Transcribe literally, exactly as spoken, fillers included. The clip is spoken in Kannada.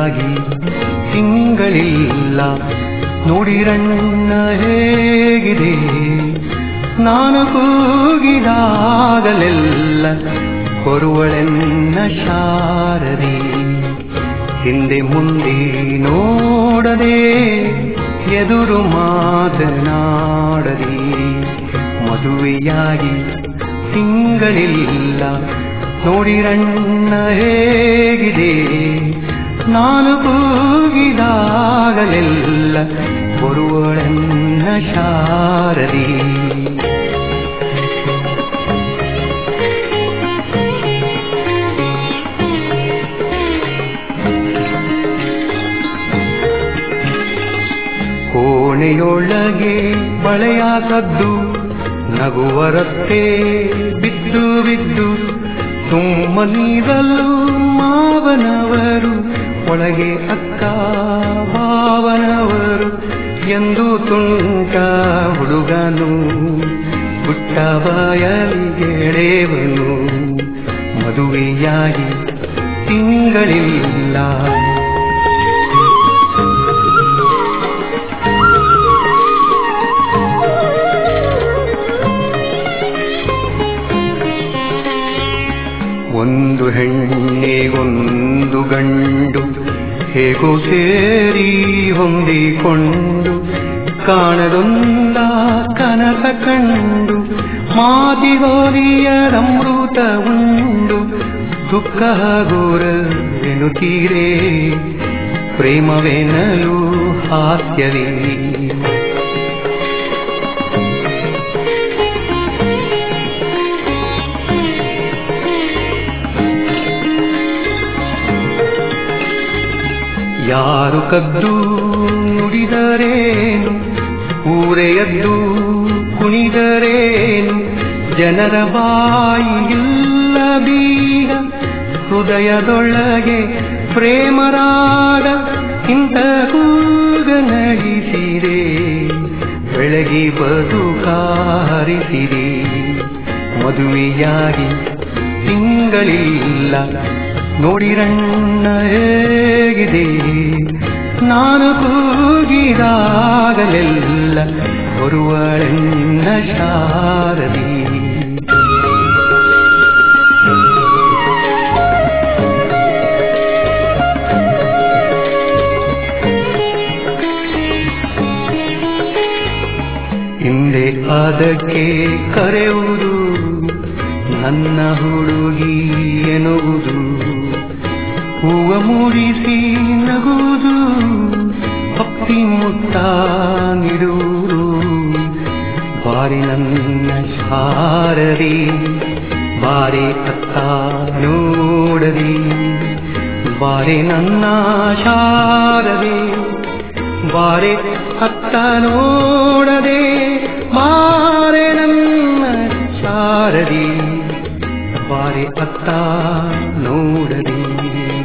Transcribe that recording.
ಮದುವೆಯಾಗಿ ತಿಂಗಳಿಲ್ಲ ನೋಡಿರಣ್ಣ ಹೇಗಿದೆ. ನಾನು ಕೂಗಿದಾಗಲೆಲ್ಲ ಹೊರುವಳೆನ್ನ ಶಾರದಿ. ಹಿಂದೆ ಮುಂದೆ ನೋಡದೆ ಎದುರು ಮಾತನಾಡದಿ. ಮದುವೆಯಾಗಿ ತಿಂಗಳಿಲ್ಲ ನೋಡಿರಣ್ಣ ಹೇಗಿದೆ. ನಾನು ಕೂಗಿದಾಗಲೆಲ್ಲ ಬರುವಳನ್ನ ಶಾರದಿ. ಕೋಣೆಯೊಳಗೆ ಬಳೆಯ ಸದ್ದು ನಗುವರತ್ತೆ ಬಿದ್ದು ಬಿದ್ದು ಸುಮ್ಮನಿರಲು ಮಾವನವರು ಒಳಗೆ ಅಕ್ಕ ಭಾವನವರು ಎಂದು ತುಂಟ ಹುಡುಗನು ಪುಟ್ಟ ಬಾಯಲಿಗೆಳೆವನು. ಮದುವೆಯಾಗಿ ತಿಂಗಳಿಲ್ಲ ಒಂದು ಹೆಣ್ಣಿಗೊಂದು ಗಂಡು ಹೇಗೋ ಸೇರಿ ಹೊಂದಿಕೊಂಡು ಕಾಣದೊಂದ ಕನಸ ಕಂಡು ಮಾತಿಗೋಲಿಯದಮೃತ ಉಂಡು ದುಃಖ ಗೋರವೆನುತ್ತೀರೇ ಪ್ರೇಮವೆನಲು ಹಾಸ್ಯವೇ. ಯಾರು ಕದ್ದು ನುಡಿದರೇನು ಊರೆಯದ್ದು ಕುಣಿದರೇನು ಜನರ ಬಾಯಿಲ್ಲ ಬೀಗ ಹೃದಯದೊಳಗೆ ಪ್ರೇಮರಾಗ ಇಂಥ ಕೂಗ ನಗಿಸಿರೆ ಬೆಳಗಿ ಬದುಕಾರಿಸಿರಿ. ಮದುವೆಯಾಗಿ ತಿಂಗಳಿಲ್ಲ ನೋಡಿರಣ್ಣ ಹೇಗಿದೆ. ನಾನು ಕೂಗಿದಾಗಲೆಲ್ಲ ಬರುವಳೆನ್ನ ಶಾರದಿ. ಹಿಂದೆ ಅದಕ್ಕೆ ಕರೆಯುವುದು ನನ್ನ ಹುಡುಗಿ ಎನ್ನುವುದು. ಹೂವ ಮೂಡಿಸಿ ನಗುವುದು ಹಪ್ಪಿ ಮುತ್ತ ನಿಡುವುದು. ಬಾರಿ ನನ್ನ ಶಾರದಿ ಬಾರಿ ಅತ್ತ ನೋಡದಿ. ಬಾರಿ ನನ್ನ ಶಾರದಿ ಬಾರಿ ಅತ್ತ ನೋಡದೆ. ಬಾರೆ ನನ್ನ ಶಾರದಿ ಬಾರಿ ಅತ್ತ ನೋಡದಿ.